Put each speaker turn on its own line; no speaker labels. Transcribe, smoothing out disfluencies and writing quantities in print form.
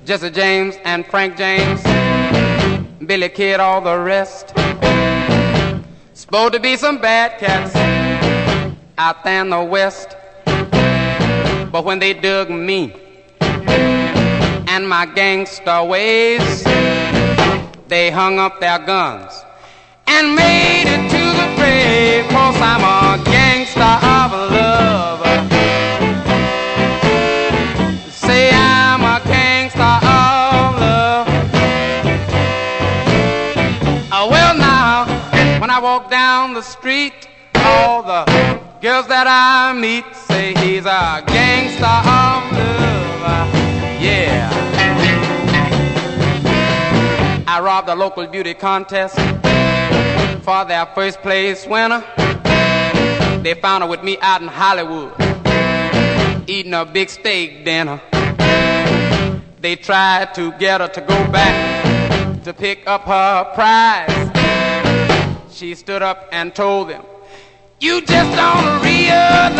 Jesse James and Frank James, Billy Kid, all the rest. Supposed to be some bad cats out there in the West. But when they dug me and my gangster ways, they hung up their guns and made it to the grave. 'Cause I'm a gangster of love. Say I'm a gangster of love. Well now, when I walk down the street, all the girls that I meet say he's a gangster of love. Yeah. I robbed a local beauty contest for their first place winner. They found her with me out in Hollywood, eating a big steak dinner. They tried to get her to go back to pick up her prize. She stood up and told them, "You just don't realize